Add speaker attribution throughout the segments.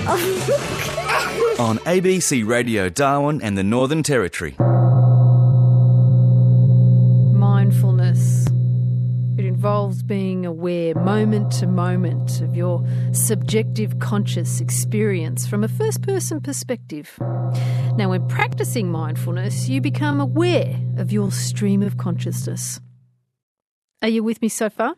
Speaker 1: On ABC Radio Darwin and the Northern Territory.
Speaker 2: Mindfulness. It involves being aware moment to moment of your subjective conscious experience from a first-person perspective. Now, when practicing mindfulness, you become aware of your stream of consciousness. Are you with me so far?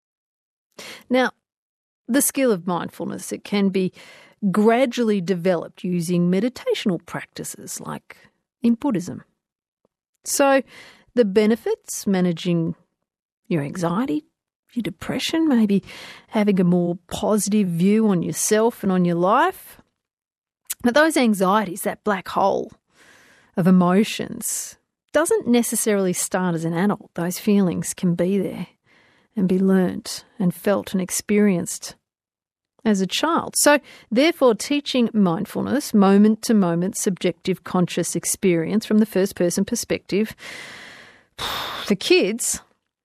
Speaker 2: Now, the skill of mindfulness, it can be gradually developed using meditational practices like in Buddhism. So, the benefits, managing your anxiety, your depression, maybe having a more positive view on yourself and on your life. But those anxieties, that black hole of emotions, doesn't necessarily start as an adult. Those feelings can be there and be learnt and felt and experienced as a child. So, therefore, teaching mindfulness, moment-to-moment subjective conscious experience from the first-person perspective, for kids,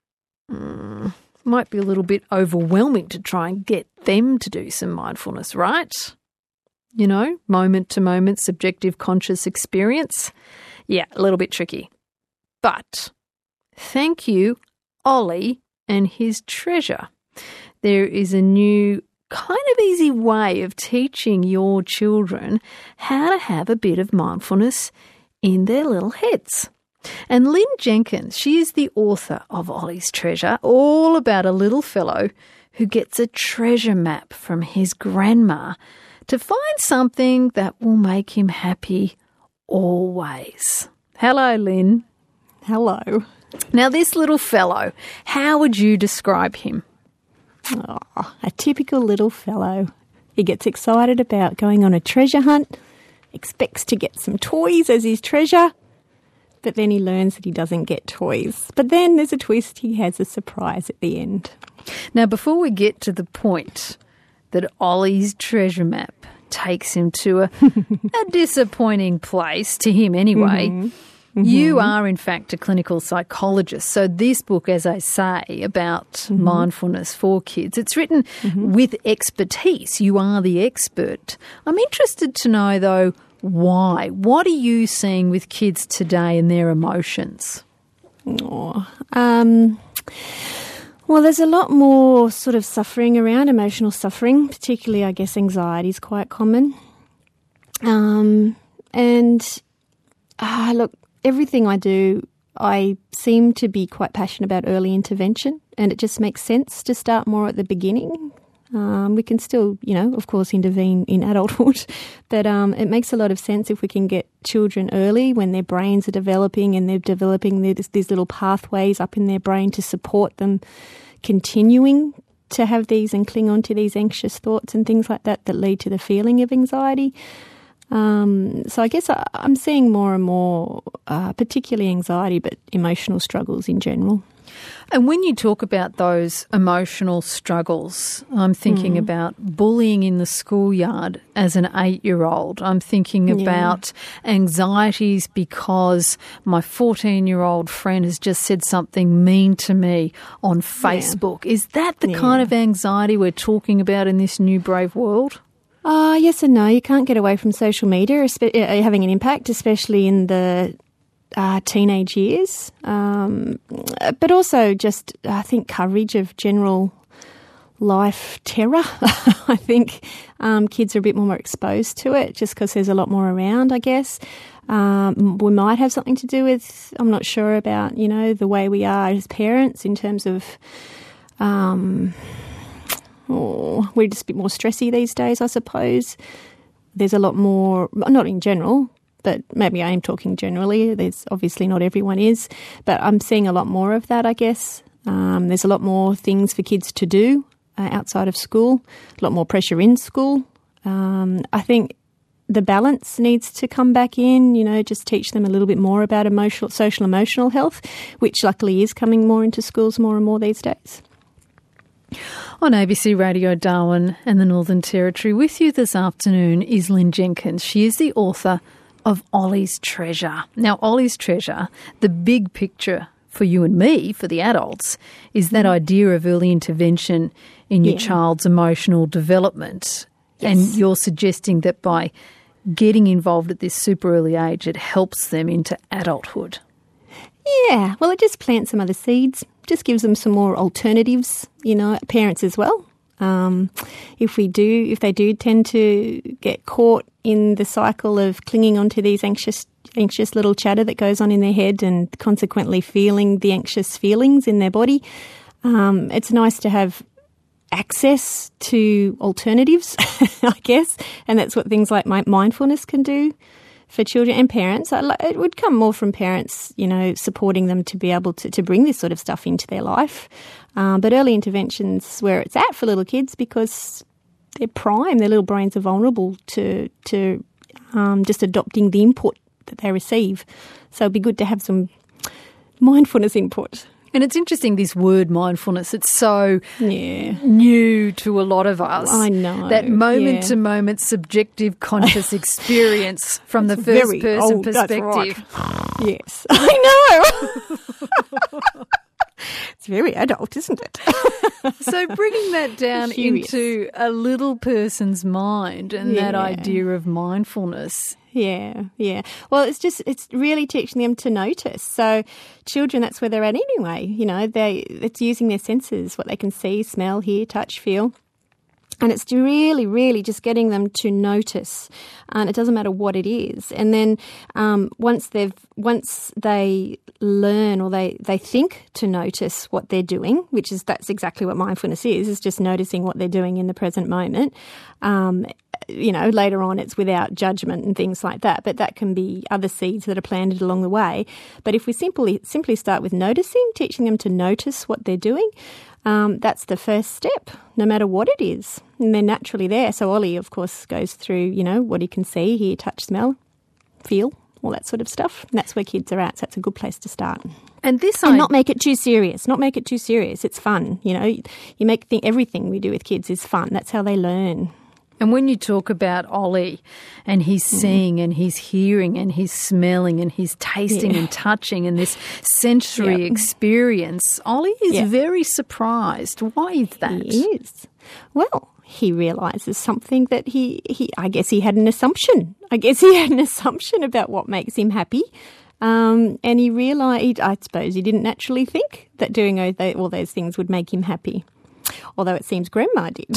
Speaker 2: might be a little bit overwhelming to try and get them to do some mindfulness, right? You know, moment-to-moment subjective conscious experience. Yeah, a little bit tricky. But thank you, Ollie and his treasure. There is a new kind of easy way of teaching your children how to have a bit of mindfulness in their little heads. And Lynn Jenkins, she is the author of Ollie's Treasure, all about a little fellow who gets a treasure map from his grandma to find something that will make him happy always. Hello, Lynn.
Speaker 3: Hello.
Speaker 2: Now, this little fellow, how would you describe him?
Speaker 3: Oh, a typical little fellow. He gets excited about going on a treasure hunt, expects to get some toys as his treasure, but then he learns that he doesn't get toys. But then there's a twist, he has a surprise at the end.
Speaker 2: Now, before we get to the point that Ollie's treasure map takes him to a disappointing place, to him anyway, you are in fact a clinical psychologist. So this book, as I say, about mindfulness for kids, it's written with expertise. You are the expert. I'm interested to know, though, why? What are you seeing with kids today and their emotions?
Speaker 3: Well, there's a lot more sort of suffering around, emotional suffering, particularly, I guess, anxiety is quite common. Look, everything I do, I seem to be quite passionate about early intervention, and it just makes sense to start more at the beginning. We can still, of course, intervene in adulthood, but it makes a lot of sense if we can get children early when their brains are developing and they're developing these little pathways up in their brain to support them continuing to have these and cling on to these anxious thoughts and things like that lead to the feeling of anxiety. So I guess I'm seeing more and more, particularly anxiety, but emotional struggles in general.
Speaker 2: And when you talk about those emotional struggles, I'm thinking about bullying in the schoolyard as an 8-year-old. I'm thinking about anxieties because my 14-year-old friend has just said something mean to me on Facebook. Is that the kind of anxiety we're talking about in this new brave world?
Speaker 3: Yes and no. You can't get away from social media having an impact, especially in the teenage years, but also just, I think, coverage of general life terror. I think kids are a bit more exposed to it just because there's a lot more around, I guess. We might have something to do with, I'm not sure about, the way we are as parents in terms of we're just a bit more stressy these days, I suppose. There's a lot more, not in general, but maybe I am talking generally. There's obviously not everyone is, but I'm seeing a lot more of that, I guess. There's a lot more things for kids to do outside of school, a lot more pressure in school. I think the balance needs to come back in, just teach them a little bit more about social emotional health, which luckily is coming more into schools more and more these days.
Speaker 2: On ABC Radio Darwin and the Northern Territory, with you this afternoon is Lynn Jenkins. She is the author of Ollie's Treasure. Now, Ollie's Treasure, the big picture for you and me, for the adults, is that idea of early intervention in your child's emotional development. And you're suggesting that by getting involved at this super early age, it helps them into adulthood.
Speaker 3: Yeah, well, it just plants some other seeds, just gives them some more alternatives, parents as well. If they do tend to get caught in the cycle of clinging onto these anxious little chatter that goes on in their head and consequently feeling the anxious feelings in their body, it's nice to have access to alternatives, I guess, and that's what things like mindfulness can do for children and parents. It would come more from parents, supporting them to be able to bring this sort of stuff into their life. But early intervention's where it's at for little kids because they're prime, their little brains are vulnerable to just adopting the input that they receive. So it'd be good to have some mindfulness input.
Speaker 2: And it's interesting, this word mindfulness, it's so new to a lot of us.
Speaker 3: I know.
Speaker 2: That moment-to-moment subjective conscious experience from the first-person perspective.
Speaker 3: That's right. Yes, I know. It's very adult, isn't it?
Speaker 2: So bringing that down into a little person's mind and that idea of mindfulness.
Speaker 3: Yeah. Well, it's really teaching them to notice. So children, that's where they're at anyway. It's using their senses, what they can see, smell, hear, touch, feel. And it's really, really just getting them to notice. And it doesn't matter what it is. And then once they learn or they think to notice what they're doing, that's exactly what mindfulness is just noticing what they're doing in the present moment. Later on it's without judgment and things like that. But that can be other seeds that are planted along the way. But if we simply start with noticing, teaching them to notice what they're doing, that's the first step, no matter what it is. And they're naturally there. So Ollie, of course, goes through, what he can see, hear, touch, smell, feel, all that sort of stuff. And that's where kids are at. So that's a good place to start.
Speaker 2: And
Speaker 3: not make it too serious. It's fun. You everything we do with kids is fun. That's how they learn.
Speaker 2: And when you talk about Ollie and he's seeing and he's hearing and he's smelling and he's tasting and touching and this sensory experience, Ollie is very surprised. Why is that?
Speaker 3: He is. Well, he realises something that I guess he had an assumption. About what makes him happy. And he realised, I suppose he didn't naturally think that doing all those things would make him happy. Although it seems Grandma did.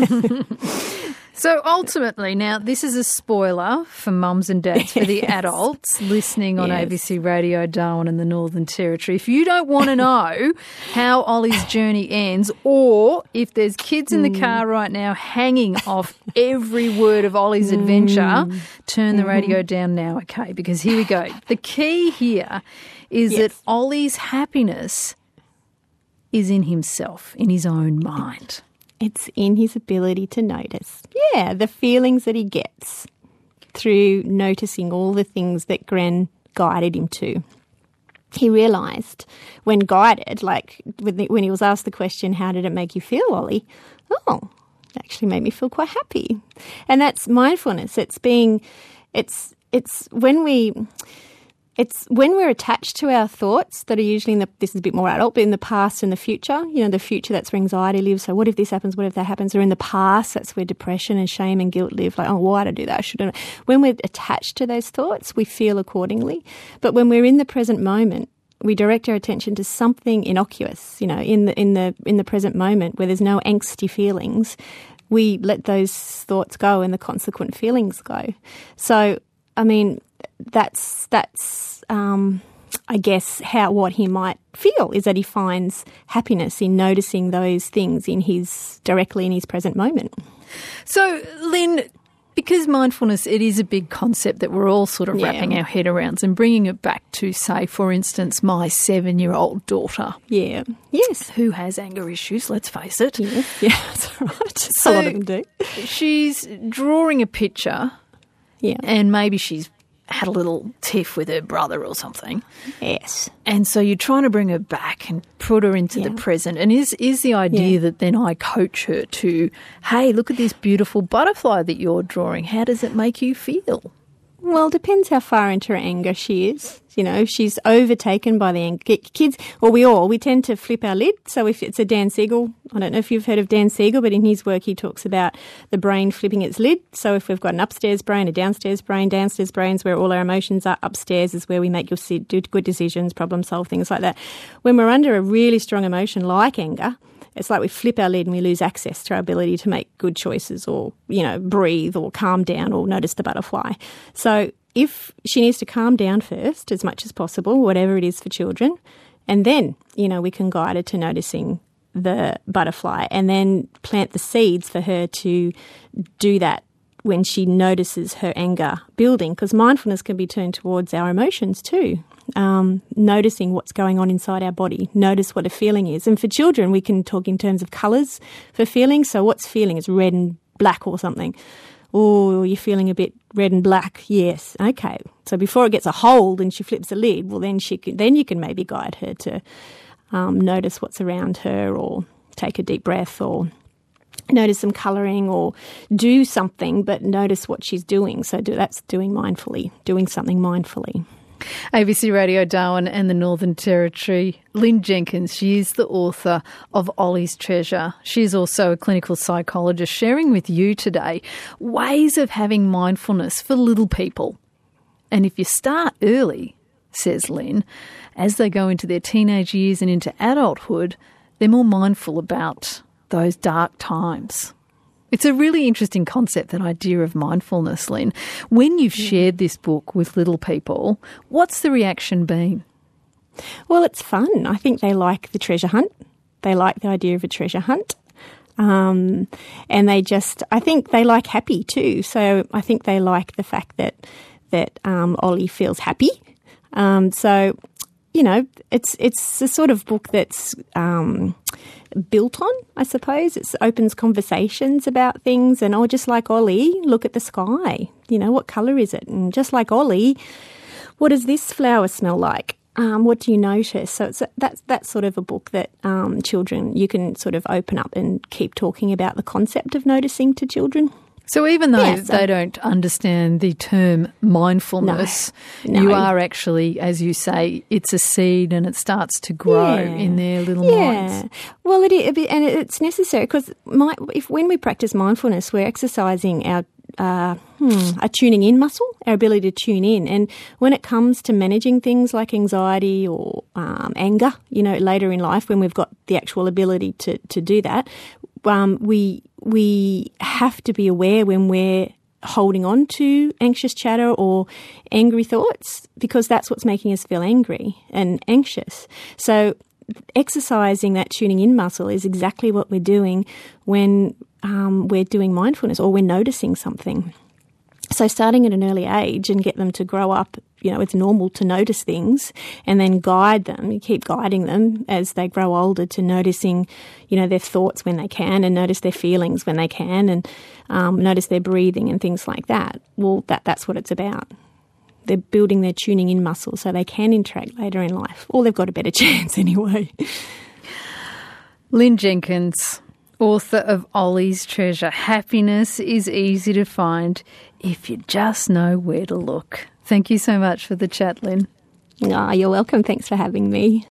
Speaker 2: So ultimately, now this is a spoiler for mums and dads, for the adults listening on ABC Radio Darwin and the Northern Territory. If you don't want to know how Ollie's journey ends, or if there's kids in the car right now hanging off every word of Ollie's adventure, turn the radio down now, okay? Because here we go. The key here is that Ollie's happiness is in himself, in his own mind.
Speaker 3: It's in his ability to notice. Yeah, the feelings that he gets through noticing all the things that Gran guided him to. He realised when guided, like when he was asked the question, how did it make you feel, Ollie? Oh, it actually made me feel quite happy. And that's mindfulness. It's when we're attached to our thoughts that are usually this is a bit more adult, but in the past and the future, the future, that's where anxiety lives. So what if this happens? What if that happens? Or in the past, that's where depression and shame and guilt live. Like, oh, why did I do that? I shouldn't. When we're attached to those thoughts, we feel accordingly. But when we're in the present moment, we direct our attention to something innocuous, in the present moment where there's no angsty feelings. We let those thoughts go and the consequent feelings go. So, I mean, that's I guess what he might feel is that he finds happiness in noticing those things directly in his present moment.
Speaker 2: So, Lynn, because mindfulness, it is a big concept that we're all sort of wrapping our head around, and bringing it back to, say, for instance, my 7-year-old daughter.
Speaker 3: Yeah. Yes.
Speaker 2: Who has anger issues, let's face it.
Speaker 3: Yes. Yeah, that's right.
Speaker 2: So
Speaker 3: a lot of them do.
Speaker 2: She's drawing a picture.
Speaker 3: Yeah.
Speaker 2: And maybe she's had a little tiff with her brother or something.
Speaker 3: Yes.
Speaker 2: And so you're trying to bring her back and put her into the present. And is the idea that then I coach her to, hey, look at this beautiful butterfly that you're drawing. How does it make you feel?
Speaker 3: Well, depends how far into her anger she is. You know, if she's overtaken by the anger. Kids, or we tend to flip our lid. So if it's a Dan Siegel, I don't know if you've heard of Dan Siegel, but in his work he talks about the brain flipping its lid. So if we've got an upstairs brain, a downstairs brain's where all our emotions are. Upstairs is where we make do good decisions, problem solve, things like that. When we're under a really strong emotion like anger, it's like we flip our lid and we lose access to our ability to make good choices or, you know, breathe or calm down or notice the butterfly. So if she needs to calm down first as much as possible, whatever it is for children, and then, you know, we can guide her to noticing the butterfly and then plant the seeds for her to do that when she notices her anger building, because mindfulness can be turned towards our emotions too. Noticing what's going on inside our body, notice what a feeling is. And for children, we can talk in terms of colours for feelings. So what's feeling? It's red and black or something. Oh, you're feeling a bit red and black. Yes. Okay. So before it gets a hold and she flips the lid, well, then you can maybe guide her to notice what's around her or take a deep breath or notice some colouring or do something, but notice what she's doing. So that's doing something mindfully.
Speaker 2: ABC Radio Darwin and the Northern Territory. Lynn Jenkins, she is the author of Ollie's Treasure. She is also a clinical psychologist, sharing with you today ways of having mindfulness for little people. And if you start early, says Lynn, as they go into their teenage years and into adulthood, they're more mindful about those dark times. It's a really interesting concept, that idea of mindfulness, Lynn. When you've shared this book with little people, what's the reaction been?
Speaker 3: Well, it's fun. I think they like the treasure hunt. They like the idea of a treasure hunt. And I think they like happy too. So I think they like the fact that Ollie feels happy. So, you know, it's the sort of book that's built on, I suppose. It opens conversations about things and, just like Ollie, look at the sky. You know, what colour is it? And just like Ollie, what does this flower smell like? What do you notice? So that's sort of a book that children, you can sort of open up and keep talking about the concept of noticing to children.
Speaker 2: So even though they don't understand the term mindfulness,
Speaker 3: No.
Speaker 2: you are actually, as you say, it's a seed and it starts to grow in their little minds.
Speaker 3: Well, it is, and it's necessary because when we practice mindfulness, we're exercising our tuning in muscle, our ability to tune in. And when it comes to managing things like anxiety or anger, you know, later in life when we've got the actual ability to do that, we have to be aware when we're holding on to anxious chatter or angry thoughts, because that's what's making us feel angry and anxious. So exercising that tuning in muscle is exactly what we're doing when we're doing mindfulness or we're noticing something. So starting at an early age and get them to grow up, you know, it's normal to notice things, and then guide them. You keep guiding them as they grow older to noticing, you know, their thoughts when they can, and notice their feelings when they can, and notice their breathing and things like that. Well, that's what it's about. They're building their tuning in muscle so they can interact later in life, or they've got a better chance anyway.
Speaker 2: Lynn Jenkins, author of Ollie's Treasure. Happiness is easy to find if you just know where to look. Thank you so much for the chat, Lynn.
Speaker 3: You're welcome. Thanks for having me.